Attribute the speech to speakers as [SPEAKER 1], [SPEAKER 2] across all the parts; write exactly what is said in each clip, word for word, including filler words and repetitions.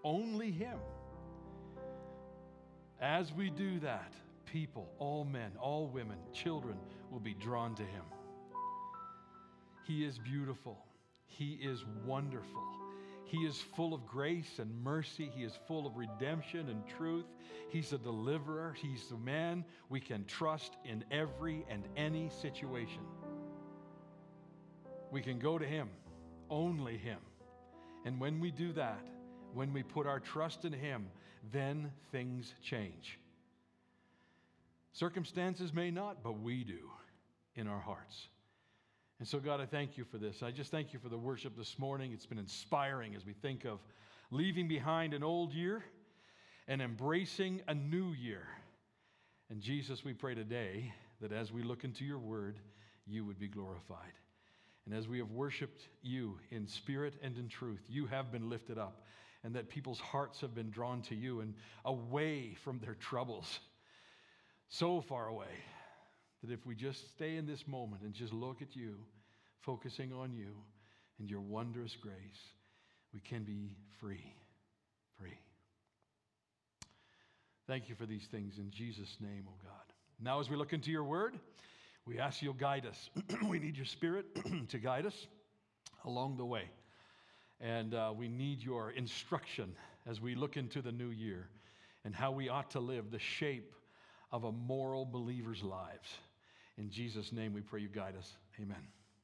[SPEAKER 1] only Him. As we do that, people, all men, all women, children will be drawn to Him. He is beautiful. He is wonderful. He is full of grace and mercy. He is full of redemption and truth. He's a deliverer. He's the man we can trust in every and any situation. We can go to Him, only Him. And when we do that, when we put our trust in Him, then things change. Circumstances may not, but we do in our hearts. And so, God, I thank You for this. I just thank You for the worship this morning. It's been inspiring as we think of leaving behind an old year and embracing a new year. And Jesus, we pray today that as we look into Your word, You would be glorified. And as we have worshiped You in spirit and in truth, You have been lifted up, and that people's hearts have been drawn to You and away from their troubles, so far away, that if we just stay in this moment and just look at You, focusing on You and Your wondrous grace, we can be free, free. Thank You for these things in Jesus' name, oh God. Now as we look into Your word, we ask You'll guide us. We need Your Spirit to guide us along the way. And uh, we need Your instruction as we look into the new year and how we ought to live, the shape of a moral believer's lives. In Jesus' name we pray You guide us. Amen.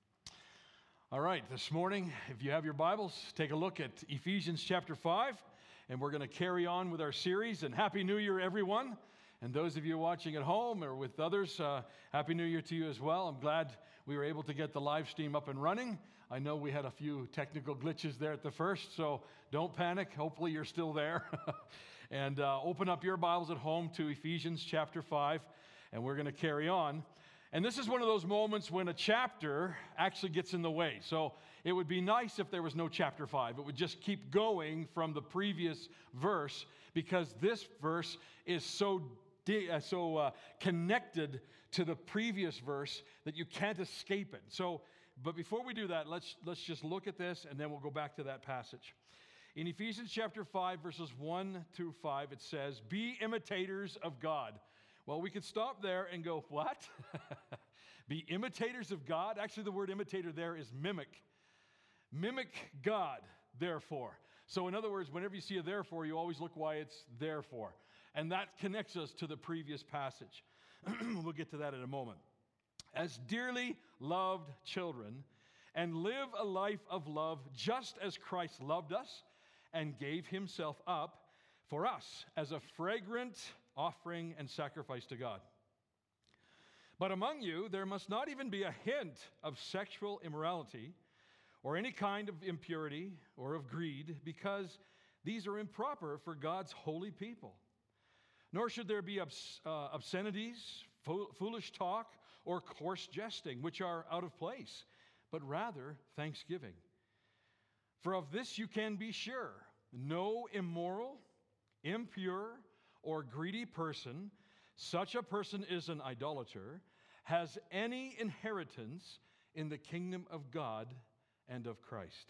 [SPEAKER 1] All right, this morning, if you have your Bibles, take a look at Ephesians chapter five, and we're going to carry on with our series. And Happy New Year, everyone. And those of you watching at home or with others, uh, Happy New Year to you as well. I'm glad we were able to get the live stream up and running. I know we had a few technical glitches there at the first, so don't panic. Hopefully you're still there. And uh, open up your Bibles at home to Ephesians chapter five, and we're going to carry on. And this is one of those moments when a chapter actually gets in the way. So it would be nice if there was no chapter five. It would just keep going from the previous verse, because this verse is so so uh, connected to the previous verse that you can't escape it. So, but before we do that, let's let's just look at this, and then we'll go back to that passage. In Ephesians chapter five, verses one through five, it says, "Be imitators of God." Well, we could stop there and go, what? Be imitators of God? Actually, the word imitator there is mimic. Mimic God, therefore. So in other words, whenever you see a therefore, you always look why it's therefore. And that connects us to the previous passage. We'll get to that in a moment. As dearly loved children, and live a life of love just as Christ loved us and gave Himself up for us as a fragrant offering and sacrifice to God. But among you, there must not even be a hint of sexual immorality or any kind of impurity or of greed, because these are improper for God's holy people. Nor should there be obs- uh, obscenities, fo- foolish talk, or coarse jesting, which are out of place, but rather thanksgiving. For of this you can be sure, no immoral, impure, or greedy person, such a person is an idolater, has any inheritance in the kingdom of God and of Christ.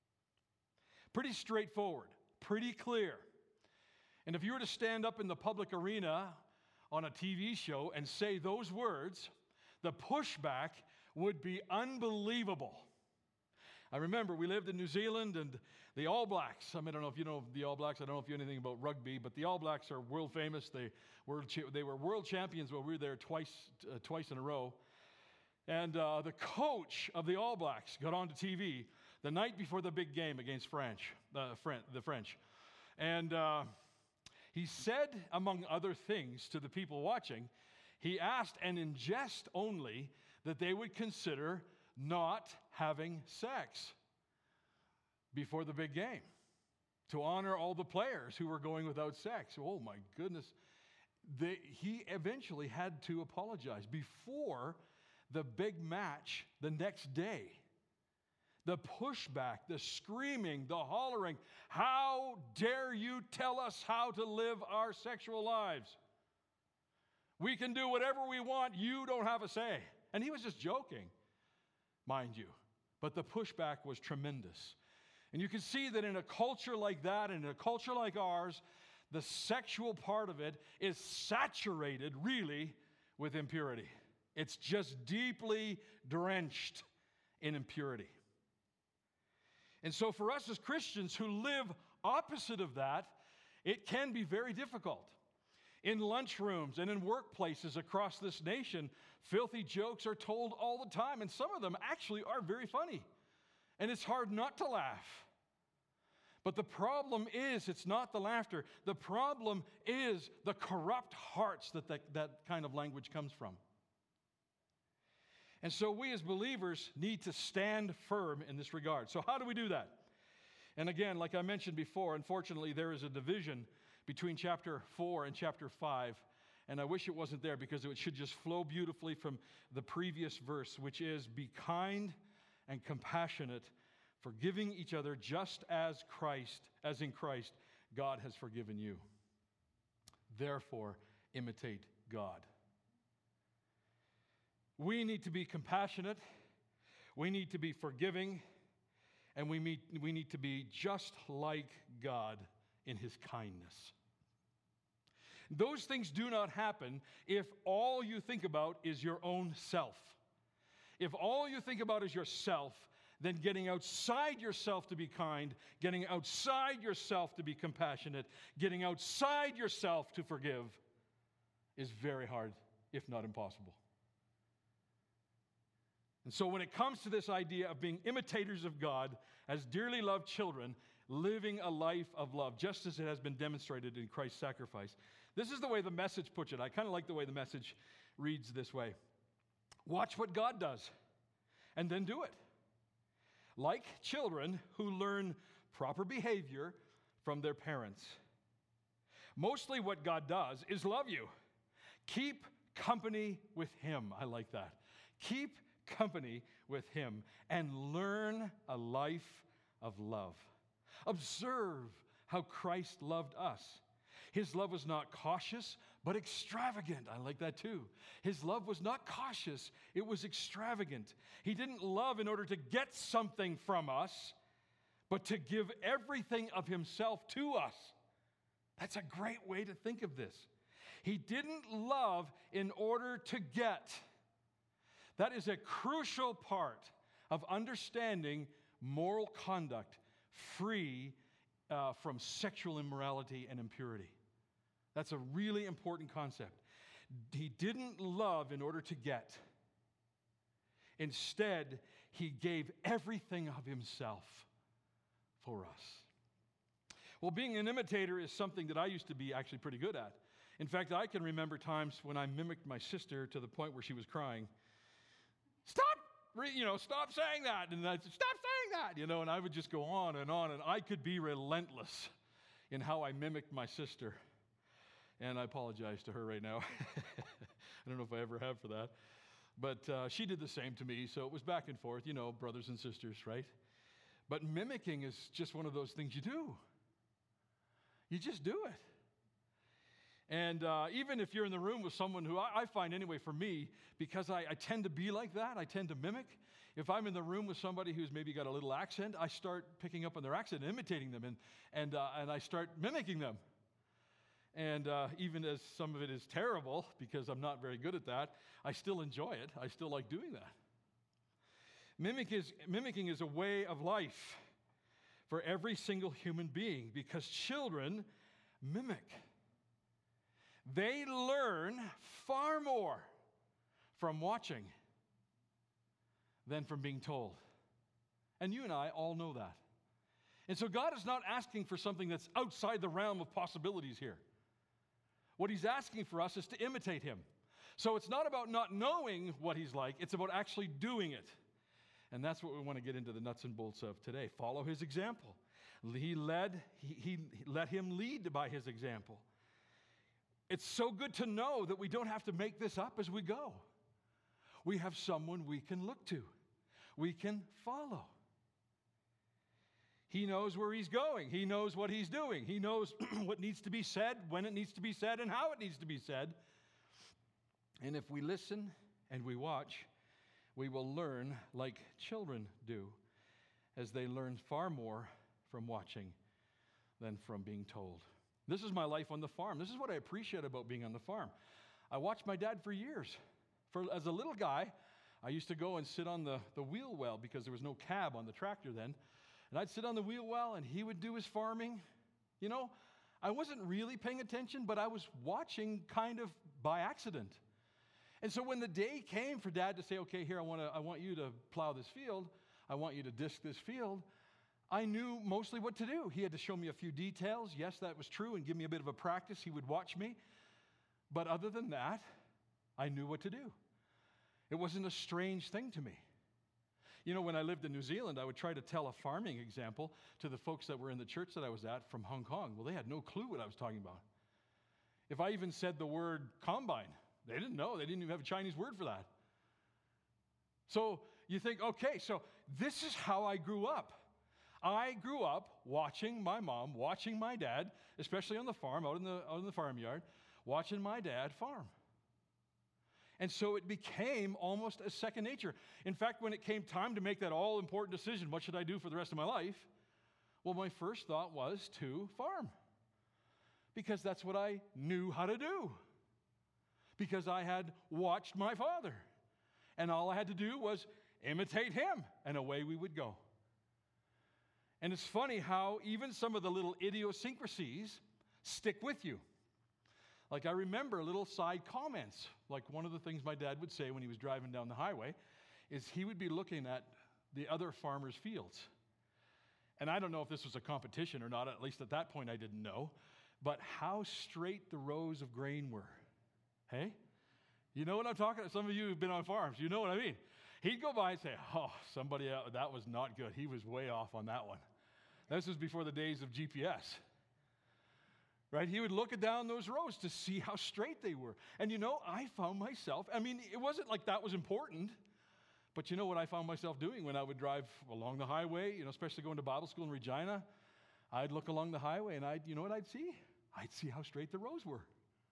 [SPEAKER 1] Pretty straightforward, pretty clear. And if you were to stand up in the public arena on a T V show and say those words, the pushback would be unbelievable. I remember we lived in New Zealand, and the All Blacks, I mean, I don't know if you know the All Blacks, I don't know if you know anything about rugby, but the All Blacks are world famous. They were, they were world champions while we were there twice, uh, twice in a row. And uh, the coach of the All Blacks got onto T V the night before the big game against French, uh, the French. And uh, he said, among other things to the people watching, he asked, and in jest only, that they would consider not having sex before the big game to honor all the players who were going without sex. Oh my goodness. They, he eventually had to apologize before the big match the next day. The pushback, the screaming, the hollering, how dare you tell us how to live our sexual lives? We can do whatever we want, you don't have a say. And he was just joking, mind you. But the pushback was tremendous. And you can see that in a culture like that, in a culture like ours, the sexual part of it is saturated, really, with impurity. It's just deeply drenched in impurity. And so for us as Christians who live opposite of that, it can be very difficult. In lunchrooms and in workplaces across this nation, filthy jokes are told all the time, and some of them actually are very funny. And it's hard not to laugh. But the problem is, it's not the laughter. The problem is the corrupt hearts that that, that kind of language comes from. And so we as believers need to stand firm in this regard. So how do we do that? And again, like I mentioned before, unfortunately, there is a division between chapter four and chapter five. And I wish it wasn't there, because it should just flow beautifully from the previous verse, which is, be kind and compassionate, forgiving each other just as Christ, as in Christ, God has forgiven you. Therefore, imitate God. We need to be compassionate, we need to be forgiving, and we need, we need to be just like God in His kindness. Those things do not happen if all you think about is your own self. If all you think about is yourself, then getting outside yourself to be kind, getting outside yourself to be compassionate, getting outside yourself to forgive is very hard, if not impossible. And so when it comes to this idea of being imitators of God as dearly loved children, living a life of love, just as it has been demonstrated in Christ's sacrifice, this is the way the Message puts it. I kind of like the way the Message reads this way. Watch what God does, and then do it. Like children who learn proper behavior from their parents. Mostly what God does is love you. Keep company with Him. I like that. Keep company with Him and learn a life of love. Observe how Christ loved us. His love was not cautious, but extravagant. I like that too. His love was not cautious, it was extravagant. He didn't love in order to get something from us, but to give everything of Himself to us. That's a great way to think of this. He didn't love in order to get. That is a crucial part of understanding moral conduct free uh, from sexual immorality and impurity. That's a really important concept. He didn't love in order to get. Instead, He gave everything of Himself for us. Well, being an imitator is something that I used to be actually pretty good at. In fact, I can remember times when I mimicked my sister to the point where she was crying. Stop, you know, stop saying that. And I'd say, stop saying that, you know, and I would just go on and on. And I could be relentless in how I mimicked my sister. And I apologize to her right now. I don't know if I ever have for that. But uh, she did the same to me, so it was back and forth, you know, brothers and sisters, right? But mimicking is just one of those things you do. You just do it. And uh, even if you're in the room with someone who, I, I find anyway for me, because I, I tend to be like that, I tend to mimic. If I'm in the room with somebody who's maybe got a little accent, I start picking up on their accent and imitating them, and, and, uh, and I start mimicking them. And uh, even as some of it is terrible, because I'm not very good at that, I still enjoy it. I still like doing that. Mimic is, mimicking is a way of life for every single human being, because children mimic. They learn far more from watching than from being told. And you and I all know that. And so God is not asking for something that's outside the realm of possibilities here. What He's asking for us is to imitate Him. So it's not about not knowing what He's like, it's about actually doing it. And that's what we want to get into the nuts and bolts of today. Follow His example. He led, he, he let Him lead by His example. It's so good to know that we don't have to make this up as we go. We have someone we can look to. We can follow. He knows where He's going. He knows what He's doing. He knows what needs to be said, when it needs to be said, and how it needs to be said. And if we listen and we watch, we will learn like children do, as they learn far more from watching than from being told. This is my life on the farm. This is what I appreciate about being on the farm. I watched my dad for years. For, as a little guy, I used to go and sit on the, the wheel well because there was no cab on the tractor then. And I'd sit on the wheel well and he would do his farming. You know, I wasn't really paying attention, but I was watching kind of by accident. And so when the day came for Dad to say, okay, here, I want to, I want you to plow this field, I want you to disc this field, I knew mostly what to do. He had to show me a few details. Yes, that was true, and give me a bit of a practice. He would watch me. But other than that, I knew what to do. It wasn't a strange thing to me. You know, when I lived in New Zealand, I would try to tell a farming example to the folks that were in the church that I was at from Hong Kong. Well, they had no clue what I was talking about. If I even said the word combine, they didn't know. They didn't even have a Chinese word for that. So you think, okay, so this is how I grew up. I grew up watching my mom, watching my dad, especially on the farm, out in the, out in the farmyard, watching my dad farm. And so it became almost a second nature. In fact, when it came time to make that all-important decision, what should I do for the rest of my life? Well, my first thought was to farm. Because that's what I knew how to do. Because I had watched my father. And all I had to do was imitate him, and away we would go. And it's funny how even some of the little idiosyncrasies stick with you. Like I remember little side comments. Like one of the things my dad would say when he was driving down the highway is he would be looking at the other farmers' fields. And I don't know if this was a competition or not, at least at that point I didn't know, but how straight the rows of grain were. Hey? You know what I'm talking about? Some of you have been on farms. You know what I mean. He'd go by and say, oh, somebody else, that was not good. He was way off on that one. This was before the days of G P S. Right? He would look down those rows to see how straight they were. And you know, I found myself, I mean, it wasn't like that was important, but you know what I found myself doing when I would drive along the highway, you know, especially going to Bible school in Regina, I'd look along the highway and I'd, you know what I'd see? I'd see how straight the rows were.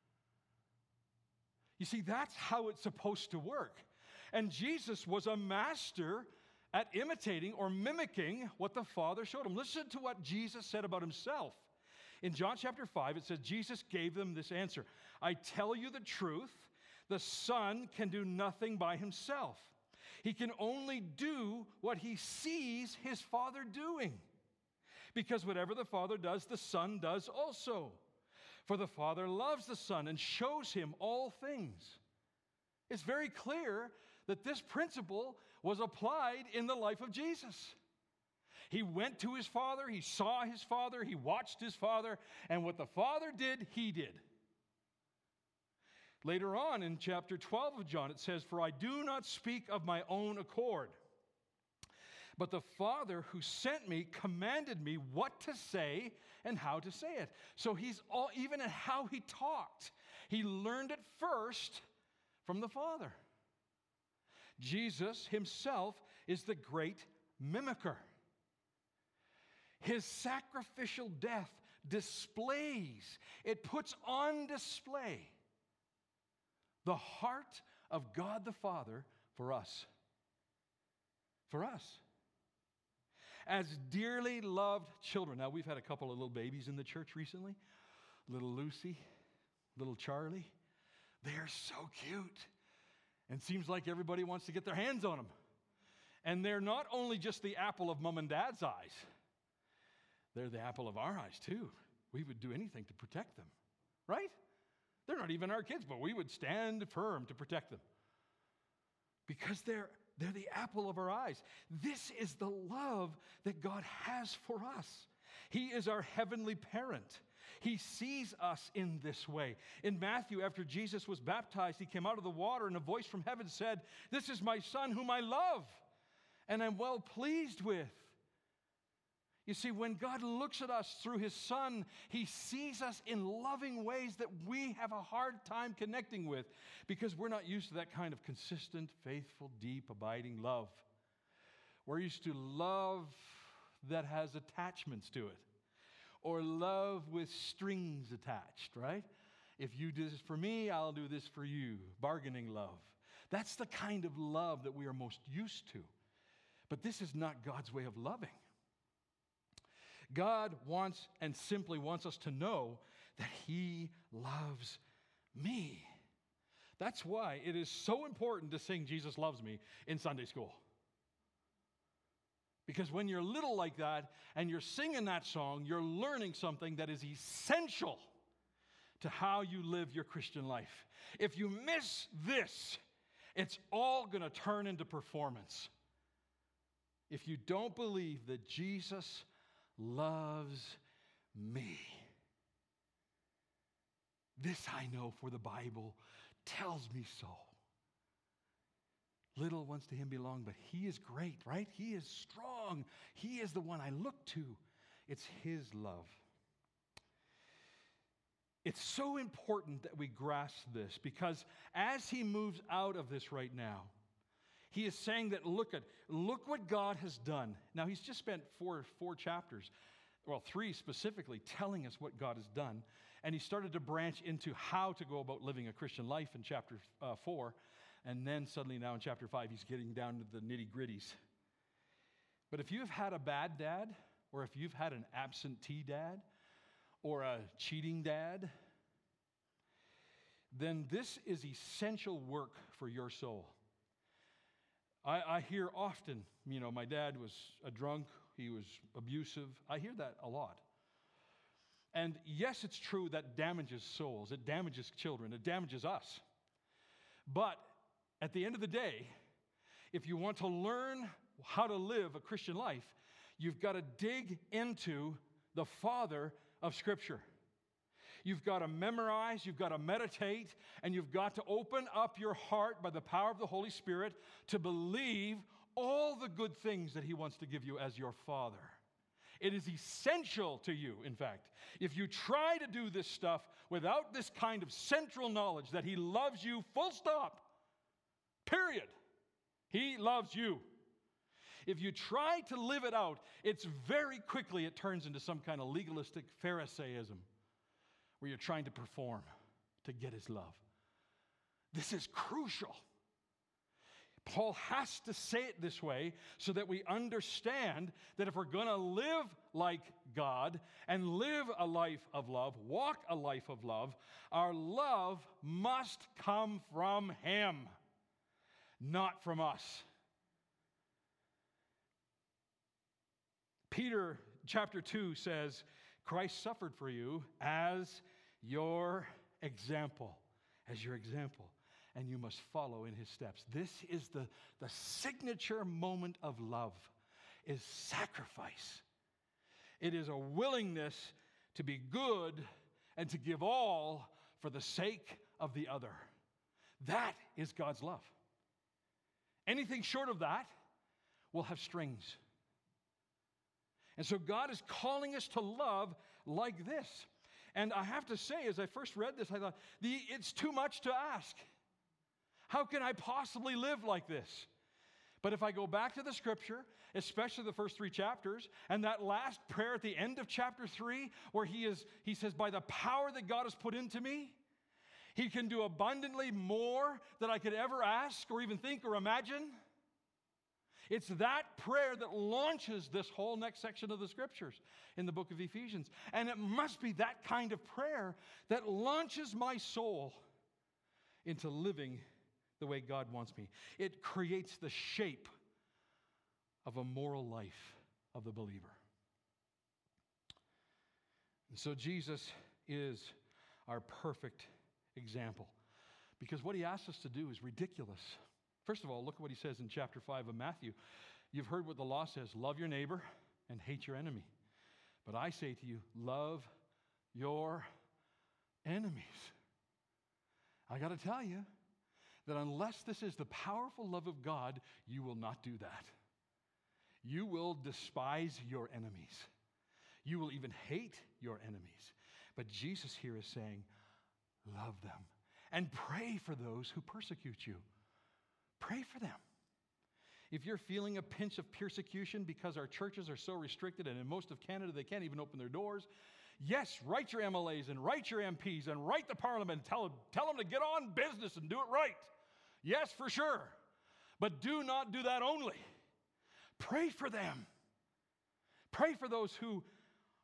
[SPEAKER 1] You see, that's how it's supposed to work. And Jesus was a master at imitating or mimicking what the Father showed him. Listen to what Jesus said about himself. In John chapter five, it says, Jesus gave them this answer. I tell you the truth, the Son can do nothing by himself. He can only do what he sees his Father doing. Because whatever the Father does, the Son does also. For the Father loves the Son and shows him all things. It's very clear that this principle was applied in the life of Jesus. He went to his Father, he saw his Father, he watched his Father, and what the Father did, he did. Later on in chapter twelve of John, it says, For I do not speak of my own accord, but the Father who sent me commanded me what to say and how to say it. So he's all, even in how he talked, he learned it first from the Father. Jesus himself is the great mimicker. His sacrificial death displays, it puts on display the heart of God the Father for us. For us. As dearly loved children. Now, we've had a couple of little babies in the church recently. Little Lucy, little Charlie. They are so cute. And seems like everybody wants to get their hands on them. And they're not only just the apple of mom and dad's eyes. They're the apple of our eyes, too. We would do anything to protect them, right? They're not even our kids, but we would stand firm to protect them because they're, they're the apple of our eyes. This is the love that God has for us. He is our heavenly parent. He sees us in this way. In Matthew, after Jesus was baptized, he came out of the water, and a voice from heaven said, This is my Son whom I love, and I'm well pleased with. You see, when God looks at us through his Son, he sees us in loving ways that we have a hard time connecting with because we're not used to that kind of consistent, faithful, deep, abiding love. We're used to love that has attachments to it, or love with strings attached, right? If you do this for me, I'll do this for you. Bargaining love. That's the kind of love that we are most used to. But this is not God's way of loving. God wants and simply wants us to know that He loves me. That's why it is so important to sing Jesus Loves Me in Sunday school. Because when you're little like that and you're singing that song, you're learning something that is essential to how you live your Christian life. If you miss this, it's all going to turn into performance. If you don't believe that Jesus loves me. This I know, for the Bible tells me so. Little ones to Him belong, but He is great, right? He is strong. He is the one I look to. It's His love. It's so important that we grasp this, because as He moves out of this right now, He is saying that look at look what God has done. Now He's just spent four four chapters, well, three specifically, telling us what God has done. And He started to branch into how to go about living a Christian life in chapter uh, four. And then suddenly now in chapter five, He's getting down to the nitty-gritties. But if you've had a bad dad, or if you've had an absentee dad, or a cheating dad, then this is essential work for your soul. I, I hear often, you know, my dad was a drunk, he was abusive. I hear that a lot. And yes, it's true that damages souls, it damages children, it damages us. But at the end of the day, if you want to learn how to live a Christian life, you've got to dig into the Father of Scripture. You've got to memorize, you've got to meditate, and you've got to open up your heart by the power of the Holy Spirit to believe all the good things that He wants to give you as your Father. It is essential to you, in fact. If you try to do this stuff without this kind of central knowledge that He loves you, full stop, period. He loves you. If you try to live it out, it's very quickly it turns into some kind of legalistic Pharisaism where you're trying to perform to get His love. This is crucial. Paul has to say it this way so that we understand that if we're going to live like God and live a life of love, walk a life of love, our love must come from Him, not from us. Peter chapter two says, Christ suffered for you as your example, as your example, and you must follow in His steps. This is the, the signature moment of love, is sacrifice. It is a willingness to be good and to give all for the sake of the other. That is God's love. Anything short of that will have strings. And so God is calling us to love like this. And I have to say, as I first read this, I thought, the, it's too much to ask. How can I possibly live like this? But if I go back to the Scripture, especially the first three chapters, and that last prayer at the end of chapter three, where he is, he says, by the power that God has put into me, He can do abundantly more than I could ever ask or even think or imagine. It's that prayer that launches this whole next section of the Scriptures in the book of Ephesians. And it must be that kind of prayer that launches my soul into living the way God wants me. It creates the shape of a moral life of the believer. And so Jesus is our perfect example, because what He asks us to do is ridiculous. First of all, look at what He says in chapter five of Matthew. You've heard what the law says, love your neighbor and hate your enemy. But I say to you, love your enemies. I got to tell you that unless this is the powerful love of God, you will not do that. You will despise your enemies. You will even hate your enemies. But Jesus here is saying, love them and pray for those who persecute you. Pray for them. If you're feeling a pinch of persecution because our churches are so restricted, and in most of Canada they can't even open their doors, yes, write your M L As and write your M Ps and write the Parliament and tell them, tell them to get on business and do it right. Yes, for sure. But do not do that only. Pray for them. Pray for those who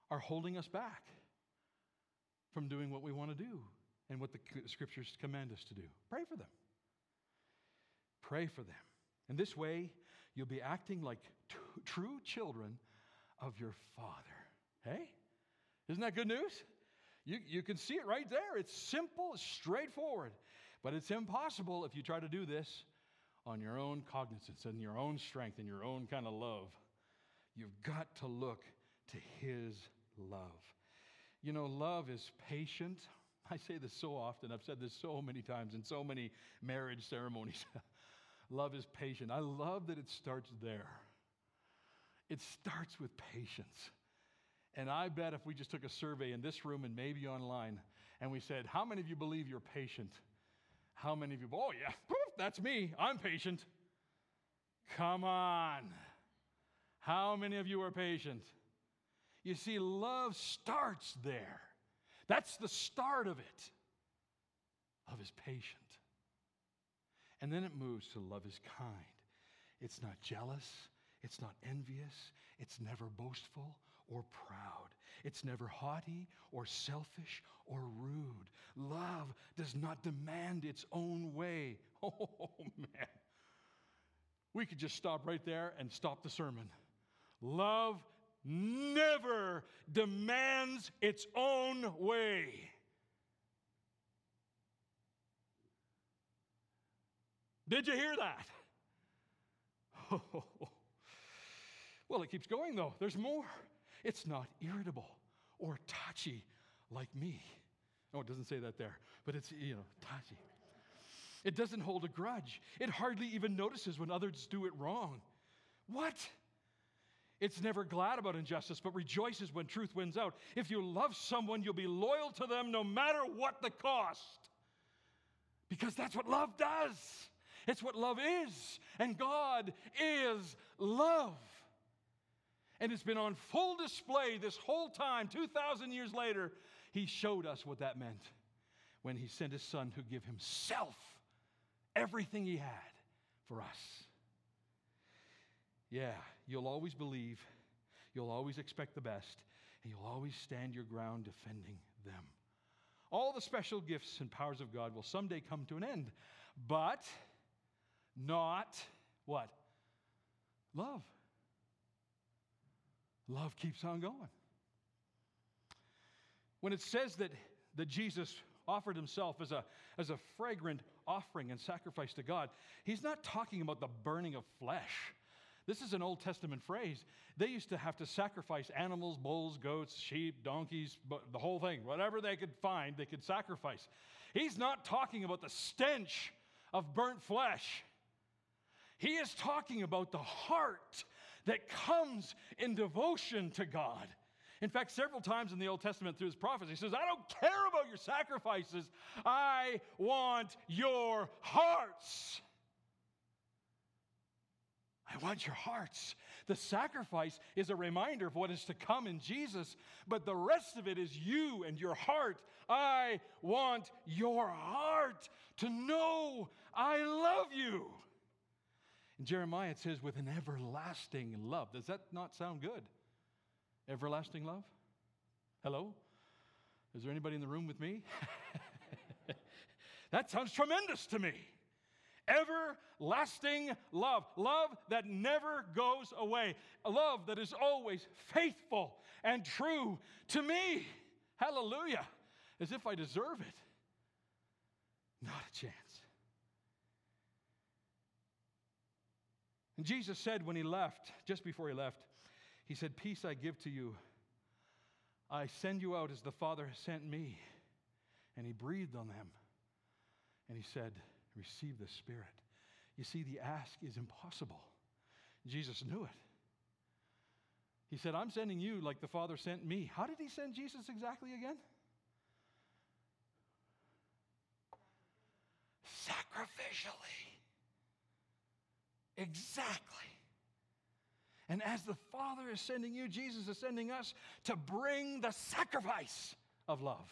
[SPEAKER 1] are holding us back from doing what we want to do and what the Scriptures command us to do. Pray for them. Pray for them. In this way, you'll be acting like t- true children of your Father. Hey? Isn't that good news? You, you can see it right there. It's simple, it's straightforward. But it's impossible if you try to do this on your own cognizance and your own strength and your own kind of love. You've got to look to His love. You know, love is patient. I say this so often. I've said this so many times in so many marriage ceremonies. Love is patient. I love that it starts there. It starts with patience. And I bet if we just took a survey in this room and maybe online, and we said, how many of you believe you're patient? How many of you, oh yeah, poof, that's me, I'm patient. Come on. How many of you are patient? You see, love starts there. That's the start of it. Love is patient. And then it moves to love is kind. It's not jealous. It's not envious. It's never boastful or proud. It's never haughty or selfish or rude. Love does not demand its own way. Oh, man. We could just stop right there and stop the sermon. Love never demands its own way. Did you hear that? Oh. Well, it keeps going, though. There's more. It's not irritable or touchy like me. No, it doesn't say that there, but it's, you know, touchy. It doesn't hold a grudge. It hardly even notices when others do it wrong. What? It's never glad about injustice, but rejoices when truth wins out. If you love someone, you'll be loyal to them no matter what the cost. Because that's what love does. It's what love is. And God is love. And it's been on full display this whole time, two thousand years later. He showed us what that meant when He sent His Son who gave Himself, everything He had for us. Yeah, you'll always believe, you'll always expect the best, and you'll always stand your ground defending them. All the special gifts and powers of God will someday come to an end, but not what? Love. Love keeps on going. When it says that, that Jesus offered Himself as a, as a fragrant offering and sacrifice to God, He's not talking about the burning of flesh. This is an Old Testament phrase. They used to have to sacrifice animals, bulls, goats, sheep, donkeys, the whole thing. Whatever they could find, they could sacrifice. He's not talking about the stench of burnt flesh. He is talking about the heart that comes in devotion to God. In fact, several times in the Old Testament through His prophets, He says, I don't care about your sacrifices. I want your hearts. I want your hearts. The sacrifice is a reminder of what is to come in Jesus, but the rest of it is you and your heart. I want your heart to know I love you. In Jeremiah, it says, with an everlasting love. Does that not sound good? Everlasting love? Hello? Is there anybody in the room with me? That sounds tremendous to me. Everlasting love. Love that never goes away. A love that is always faithful and true to me. Hallelujah. As if I deserve it. Not a chance. And Jesus said when He left, just before He left, He said, peace I give to you. I send you out as the Father has sent me. And He breathed on them. And He said, receive the Spirit. You see, the ask is impossible. Jesus knew it. He said, I'm sending you like the Father sent me. How did He send Jesus exactly again? Sacrificially. Exactly. And as the Father is sending you, Jesus is sending us to bring the sacrifice of love.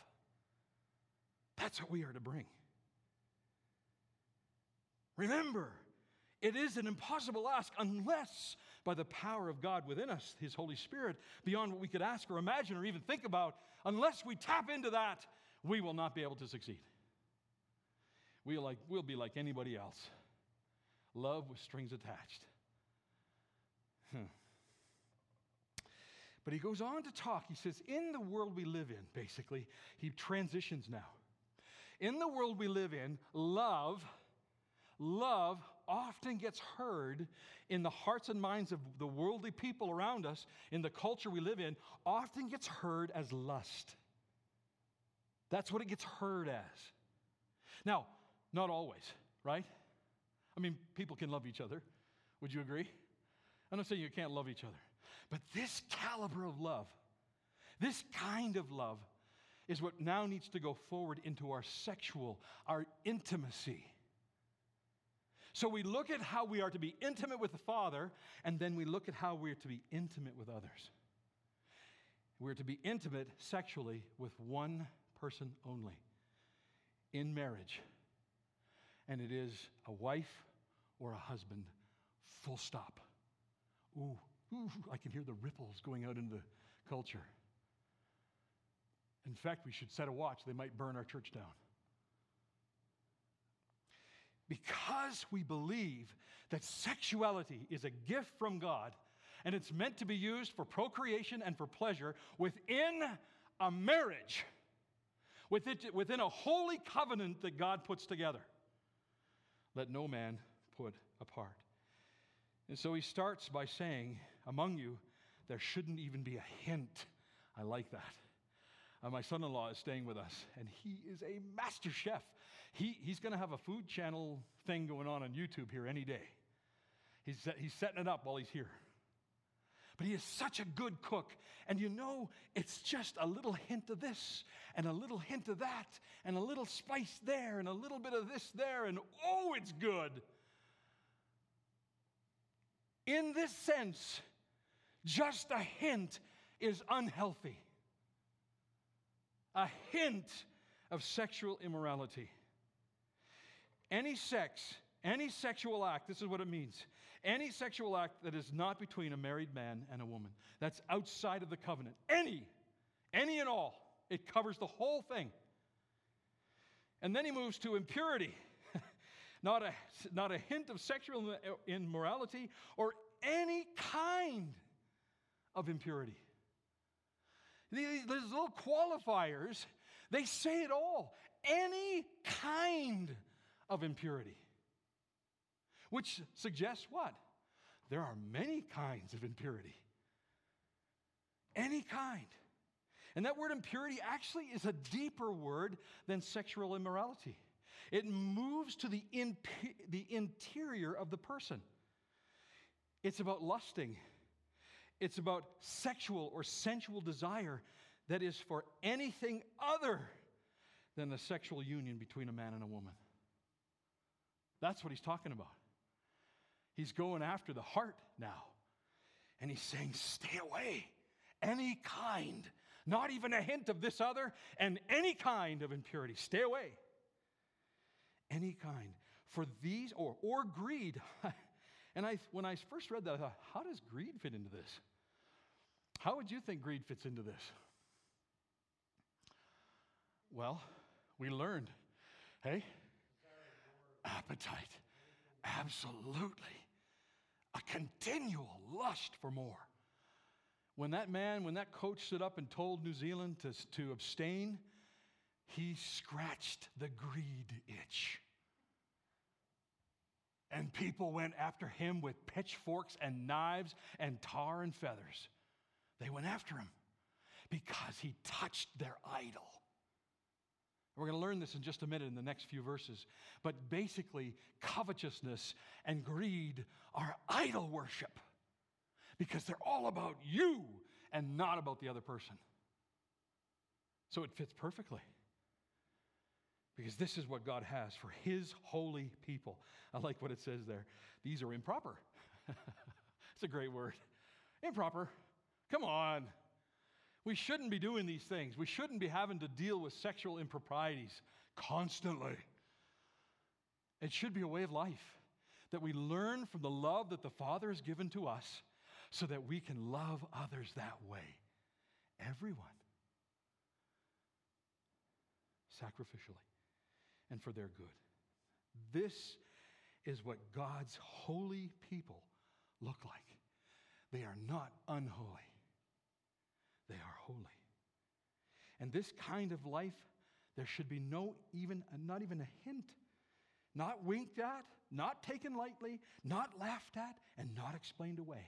[SPEAKER 1] That's what we are to bring. Remember, It is an impossible ask unless by the power of God within us, His Holy Spirit, beyond what we could ask or imagine or even think about, unless we tap into that, we will not be able to succeed. We'll, like, we'll be like anybody else. Love with strings attached. Hmm. But he goes on to talk. He says, in the world we live in, basically, he transitions now. In the world we live in, love, love often gets heard in the hearts and minds of the worldly people around us, in the culture we live in, often gets heard as lust. That's what it gets heard as. Now, not always, right? I mean, people can love each other. Would you agree? I'm not saying you can't love each other. But this caliber of love, this kind of love, is what now needs to go forward into our sexual, our intimacy. So we look at how we are to be intimate with the Father, and then we look at how we are to be intimate with others. We're to be intimate sexually with one person only, in marriage. And it is a wife or a husband, full stop. Ooh, ooh, I can hear the ripples going out into the culture. In fact, we should set a watch. They might burn our church down. Because we believe that sexuality is a gift from God, and it's meant to be used for procreation and for pleasure within a marriage, within a holy covenant that God puts together. Let no man put apart. And so he starts by saying, among you, there shouldn't even be a hint. I like that. Uh, my son-in-law is staying with us, and he is a master chef. He, he's going to have a food channel thing going on on YouTube here any day. He's, he's setting it up while he's here. But he is such a good cook. And you know, it's just a little hint of this, and a little hint of that, and a little spice there, and a little bit of this there, and oh, it's good. In this sense, just a hint is unhealthy. A hint of sexual immorality. Any sex, any sexual act, this is what it means. Any sexual act that is not between a married man and a woman, that's outside of the covenant. Any, any and all. It covers the whole thing. And then he moves to impurity. Not a, not a hint of sexual immorality or any kind of impurity. These, these little qualifiers, they say it all. Any kind of impurity. Which suggests what? There are many kinds of impurity. Any kind. And that word impurity actually is a deeper word than sexual immorality. It moves to the, imp- the interior of the person. It's about lusting. It's about sexual or sensual desire that is for anything other than the sexual union between a man and a woman. That's what he's talking about. He's going after the heart now. And he's saying, stay away. Any kind, not even a hint of this other, and any kind of impurity. Stay away. Any kind. For these, or, or greed. And I, when I first read that, I thought, how does greed fit into this? How would you think greed fits into this? Well, we learned, hey, appetite. Absolutely. A continual lust for more. When that man, when that coach stood up and told New Zealand to, to abstain, he scratched the greed itch. And people went after him with pitchforks and knives and tar and feathers. They went after him because he touched their idol. We're going to learn this in just a minute in the next few verses. But basically, covetousness and greed are idol worship because they're all about you and not about the other person. So it fits perfectly because this is what God has for His holy people. I like what it says there. These are improper. It's a great word. Improper. Come on. We shouldn't be doing these things. We shouldn't be having to deal with sexual improprieties constantly. It should be a way of life. that we learn from the love that the Father has given to us so that we can love others that way. Everyone. Sacrificially and for their good. This is what God's holy people look like. They are not unholy. They are holy. And this kind of life, there should be no even, not even a hint, not winked at, not taken lightly, not laughed at, and not explained away.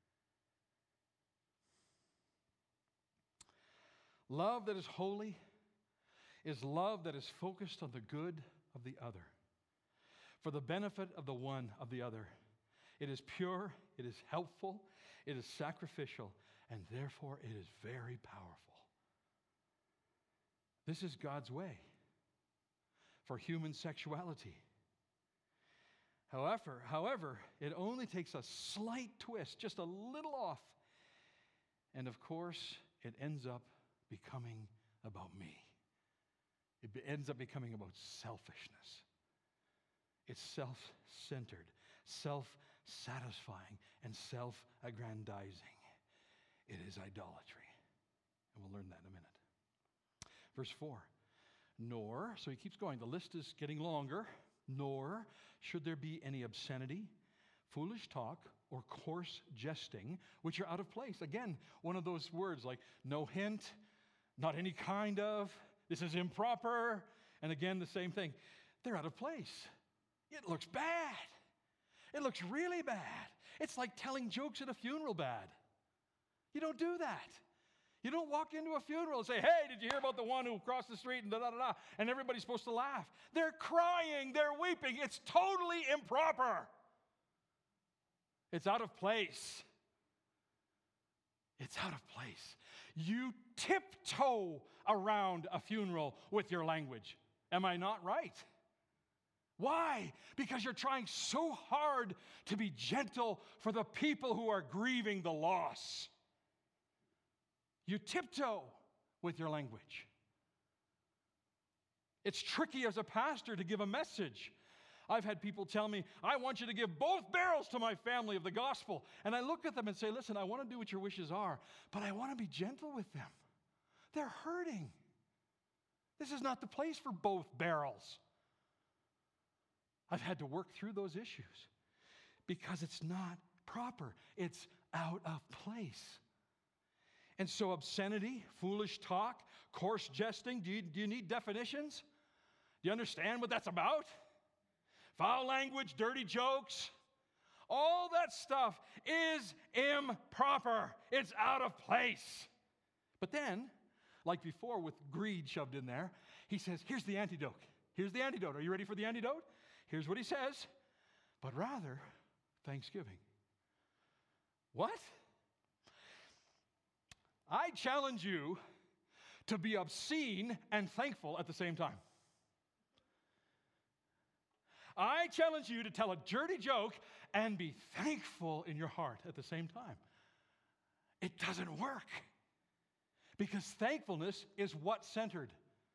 [SPEAKER 1] Love that is holy is love that is focused on the good of the other, for the benefit of the one of the other. It is pure, it is helpful, it is sacrificial, and therefore it is very powerful. This is God's way for human sexuality. However, however, it only takes a slight twist, just a little off, and of course, it ends up becoming about me. It be- ends up becoming about selfishness. It's self-centered, self-satisfying, and self-aggrandizing. It is idolatry. And we'll learn that in a minute. Verse four, nor, so he keeps going, the list is getting longer, nor should there be any obscenity, foolish talk, or coarse jesting, which are out of place. Again, one of those words like no hint, not any kind of, this is improper, and again, the same thing. They're out of place. It looks bad. It looks really bad. It's like telling jokes at a funeral bad. You don't do that. You don't walk into a funeral and say, hey, did you hear about the one who crossed the street and da da da da, and everybody's supposed to laugh. They're crying, they're weeping. It's totally improper. It's out of place. It's out of place. You tiptoe around a funeral with your language. Am I not right? Why? Because you're trying so hard to be gentle for the people who are grieving the loss. You tiptoe with your language. It's tricky as a pastor to give a message. I've had people tell me, I want you to give both barrels to my family of the gospel. And I look at them and say, listen, I want to do what your wishes are, but I want to be gentle with them. They're hurting. This is not the place for both barrels. I've had to work through those issues because it's not proper. It's out of place. And so obscenity, foolish talk, coarse jesting, do you, do you need definitions? Do you understand what that's about? Foul language, dirty jokes, all that stuff is improper. It's out of place. But then, like before with greed shoved in there, he says, here's the antidote. Here's the antidote. Are you ready for the antidote? Here's what he says, but rather thanksgiving. What? I challenge you to be obscene and thankful at the same time. I challenge you to tell a dirty joke and be thankful in your heart at the same time. It doesn't work because thankfulness is what centered?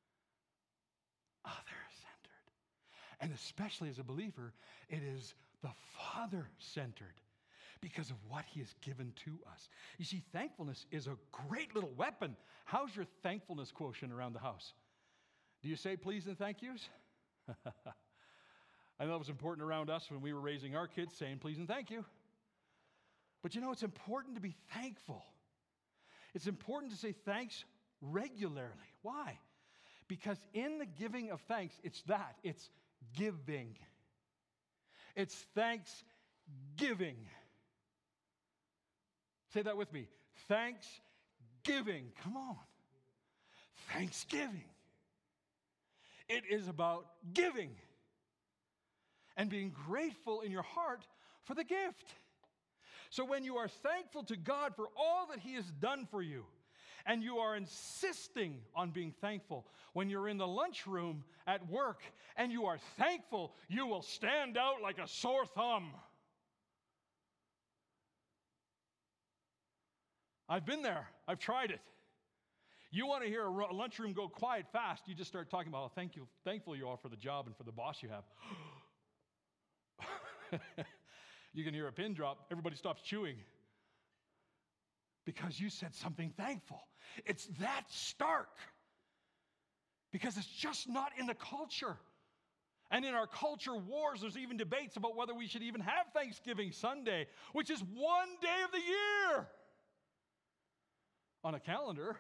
[SPEAKER 1] Other-centered. And especially as a believer, it is the Father-centered because of what he has given to us. You see, thankfulness is a great little weapon. How's your thankfulness quotient around the house? Do you say please and thank yous? I know it was important around us when we were raising our kids, saying please and thank you. But you know, it's important to be thankful. It's important to say thanks regularly. Why? Because in the giving of thanks, it's that. It's giving. It's thanksgiving. Say that with me. Thanksgiving. Come on. Thanksgiving. It is about giving and being grateful in your heart for the gift. So when you are thankful to God for all that he has done for you, and you are insisting on being thankful when you're in the lunchroom at work, and you are thankful, you will stand out like a sore thumb. I've been there. I've tried it. You want to hear a lunchroom go quiet fast, you just start talking about how thank you, thankful you are for the job and for the boss you have. You can hear a pin drop, everybody stops chewing because you said something thankful. It's that stark because it's just not in the culture. And in our culture wars, there's even debates about whether we should even have Thanksgiving Sunday, which is one day of the year on a calendar.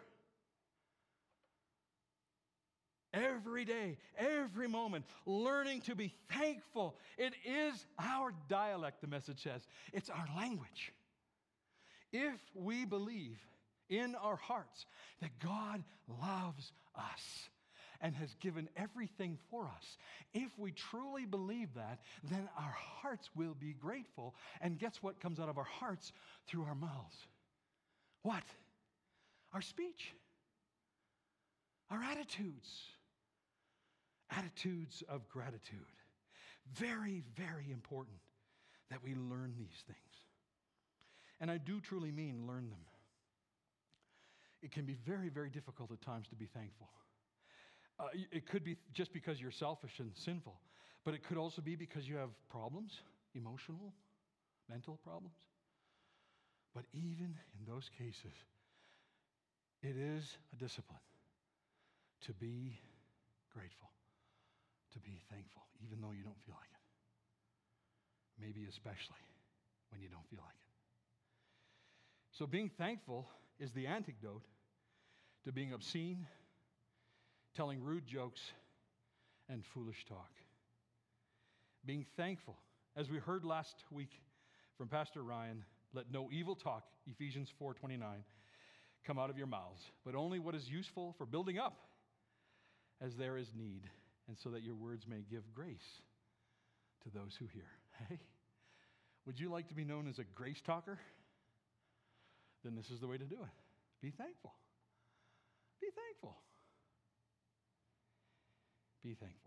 [SPEAKER 1] Every day, every moment, learning to be thankful. It is our dialect, the message says. It's our language. If we believe in our hearts that God loves us and has given everything for us, if we truly believe that, then our hearts will be grateful. And guess what comes out of our hearts through our mouths? What? Our speech. Our attitudes. Attitudes of gratitude. Very, very important that we learn these things. And I do truly mean learn them. It can be very, very difficult at times to be thankful. Uh, it could be just because you're selfish and sinful, but it could also be because you have problems, emotional, mental problems. But even in those cases, it is a discipline to be grateful, to be thankful, even though you don't feel like it. Maybe especially when you don't feel like it. So being thankful is the antidote to being obscene, telling rude jokes, and foolish talk. Being thankful, as we heard last week from Pastor Ryan, let no evil talk, Ephesians four twenty-nine, come out of your mouths, but only what is useful for building up as there is need, and so that your words may give grace to those who hear. Hey, would you like to be known as a grace talker? Then this is the way to do it. Be thankful. Be thankful. Be thankful.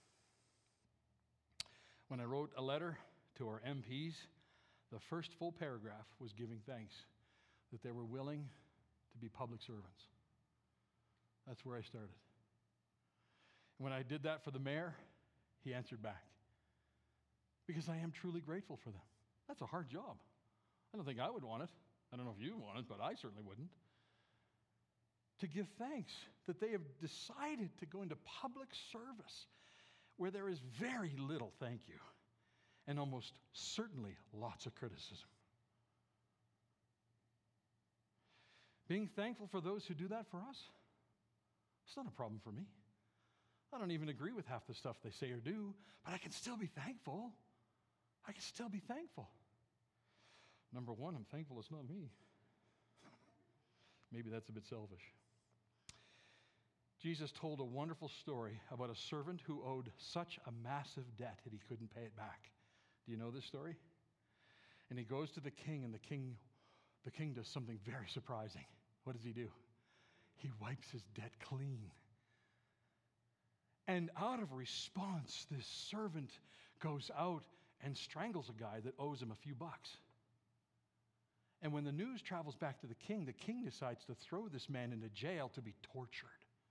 [SPEAKER 1] When I wrote a letter to our M Ps, the first full paragraph was giving thanks that they were willing to be public servants. That's where I started. When I did that for the mayor, he answered back. Because I am truly grateful for them. That's a hard job. I don't think I would want it. I don't know if you want it, but I certainly wouldn't. To give thanks that they have decided to go into public service where there is very little thank you and almost certainly lots of criticism. Being thankful for those who do that for us, it's not a problem for me. I don't even agree with half the stuff they say or do, but I can still be thankful. I can still be thankful. Number one, I'm thankful it's not me. Maybe that's a bit selfish. Jesus told a wonderful story about a servant who owed such a massive debt that he couldn't pay it back. Do you know this story? And he goes to the king, and the king, the king does something very surprising. What does he do? He wipes his debt clean. And out of response, this servant goes out and strangles a guy that owes him a few bucks. And when the news travels back to the king, the king decides to throw this man into jail to be tortured.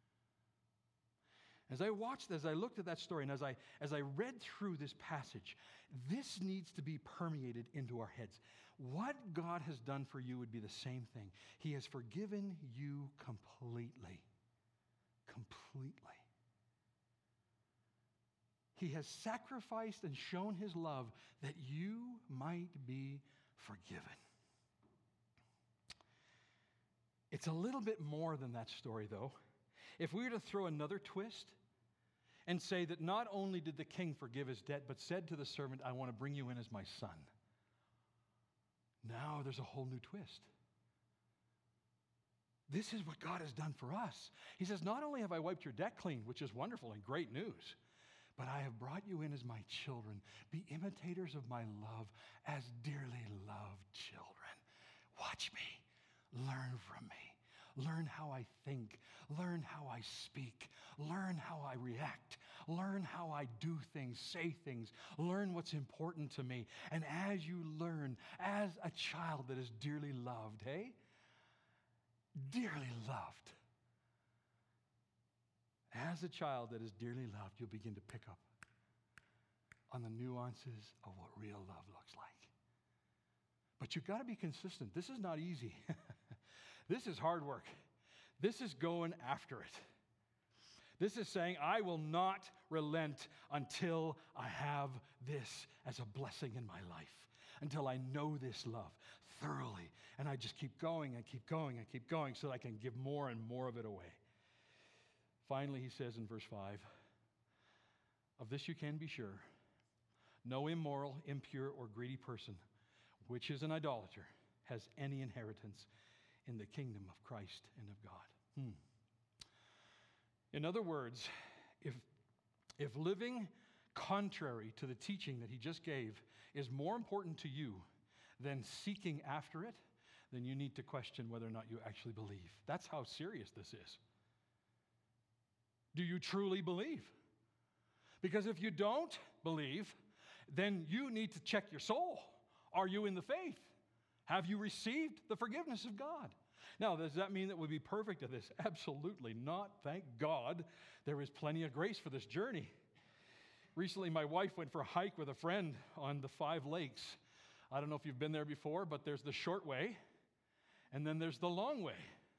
[SPEAKER 1] As I watched, as I looked at that story, and as I, as I read through this passage, this needs to be permeated into our heads. What God has done for you would be the same thing. He has forgiven you completely. Completely. He has sacrificed and shown his love that you might be forgiven. It's a little bit more than that story, though. If we were to throw another twist and say that not only did the king forgive his debt, but said to the servant, I want to bring you in as my son. Now there's a whole new twist. This is what God has done for us. He says, not only have I wiped your debt clean, which is wonderful and great news, but I have brought you in as my children. Be imitators of my love as dearly loved children. Watch me. Learn from me. Learn how I think. Learn how I speak. Learn how I react. Learn how I do things, say things. Learn what's important to me. And as you learn, as a child that is dearly loved, hey? Dearly loved. As a child that is dearly loved, you'll begin to pick up on the nuances of what real love looks like. But you've got to be consistent. This is not easy. This is hard work. This is going after it. This is saying, I will not relent until I have this as a blessing in my life, until I know this love thoroughly. And I just keep going and keep going and keep going so that I can give more and more of it away. Finally, he says in verse five, of this you can be sure, no immoral, impure, or greedy person, which is an idolater, has any inheritance in the kingdom of Christ and of God. Hmm. In other words, if, if living contrary to the teaching that he just gave is more important to you than seeking after it, then you need to question whether or not you actually believe. That's how serious this is. Do you truly believe? Because if you don't believe, then you need to check your soul. Are you in the faith? Have you received the forgiveness of God? Now, does that mean that we'll be perfect at this? Absolutely not. Thank God there is plenty of grace for this journey. Recently, my wife went for a hike with a friend on the Five Lakes. I don't know if you've been there before, but there's the short way, and then there's the long way.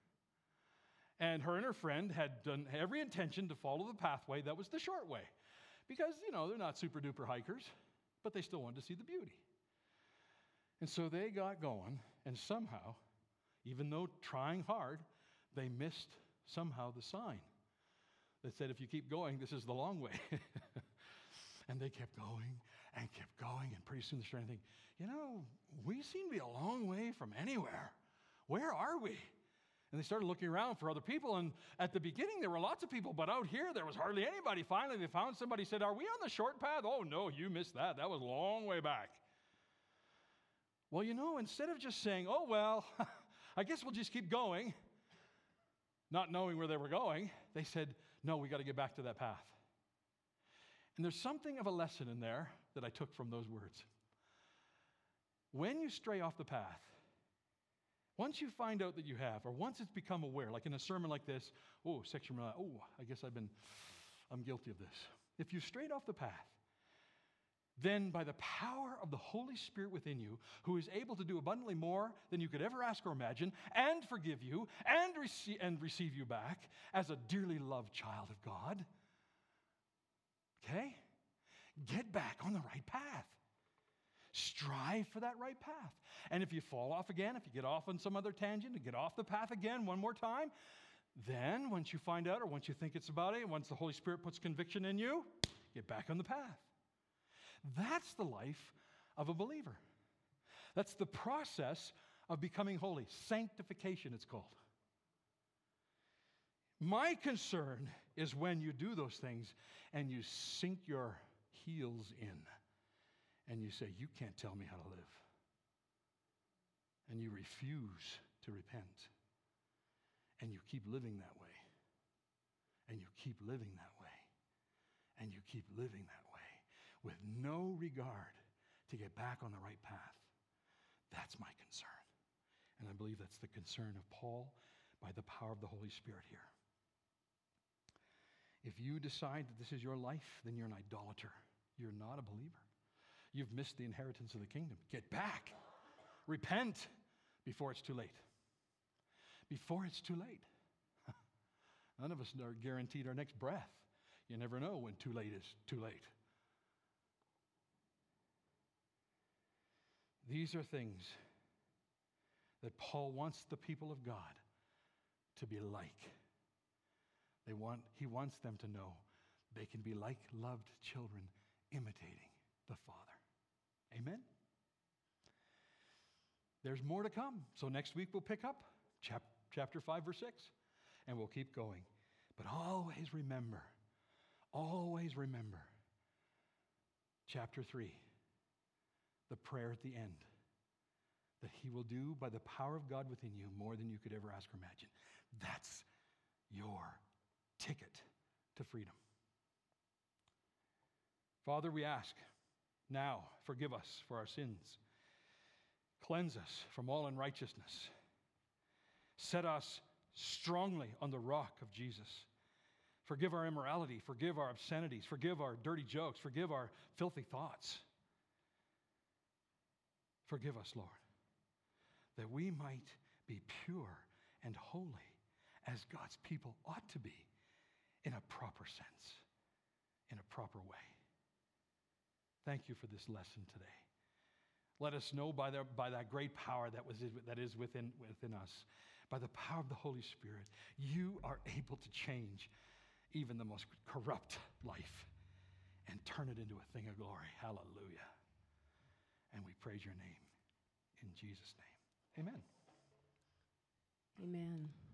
[SPEAKER 1] And her and her friend had done every intention to follow the pathway that was the short way. Because, you know, they're not super duper hikers, but they still wanted to see the beauty. And so they got going, and somehow, even though trying hard, they missed somehow the sign that said, if you keep going, this is the long way. And they kept going and kept going, and pretty soon they're starting to think, you know, we seem to be a long way from anywhere. Where are we? And they started looking around for other people, and at the beginning there were lots of people, but out here there was hardly anybody. Finally they found somebody, said, are we on the short path? Oh no, you missed that. That was a long way back. Well, you know, instead of just saying, oh well, I guess we'll just keep going, not knowing where they were going, they said, no, we got to get back to that path. And there's something of a lesson in there that I took from those words. When you stray off the path, once you find out that you have, or once it's become aware, like in a sermon like this, oh, sexual morality, oh, I guess I've been, I'm guilty of this. If you strayed off the path, then by the power of the Holy Spirit within you, who is able to do abundantly more than you could ever ask or imagine, and forgive you, and, rece- and receive you back as a dearly loved child of God, okay? Get back on the right path. Strive for that right path. And if you fall off again, if you get off on some other tangent and get off the path again one more time, then once you find out, or once you think it's about it, once the Holy Spirit puts conviction in you, get back on the path. That's the life of a believer. That's the process of becoming holy. Sanctification, it's called. My concern is when you do those things and you sink your heels in and you say, you can't tell me how to live. And you refuse to repent. And you keep living that way. And you keep living that way. And you keep living that way with no regard to get back on the right path. That's my concern. And I believe that's the concern of Paul by the power of the Holy Spirit here. If you decide that this is your life, then you're an idolater. You're not a believer. You've missed the inheritance of the kingdom. Get back. Repent before it's too late. Before it's too late. None of us are guaranteed our next breath. You never know when too late is too late. These are things that Paul wants the people of God to be like. They want, he wants them to know they can be like loved children imitating the Father. Amen? There's more to come. So next week we'll pick up chap- chapter five, verse six, and we'll keep going. But always remember, always remember chapter three, the prayer at the end, that he will do by the power of God within you more than you could ever ask or imagine. That's your ticket to freedom. Father, we ask now, forgive us for our sins. Cleanse us from all unrighteousness. Set us strongly on the rock of Jesus. Forgive our immorality. Forgive our obscenities. Forgive our dirty jokes. Forgive our filthy thoughts. Forgive us, Lord, that we might be pure and holy as God's people ought to be in a proper sense, in a proper way. Thank you for this lesson today. Let us know by, the, by that great power that, was, that is within, within us, by the power of the Holy Spirit, you are able to change even the most corrupt life and turn it into a thing of glory. Hallelujah. And we praise your name in Jesus' name. Amen.
[SPEAKER 2] Amen.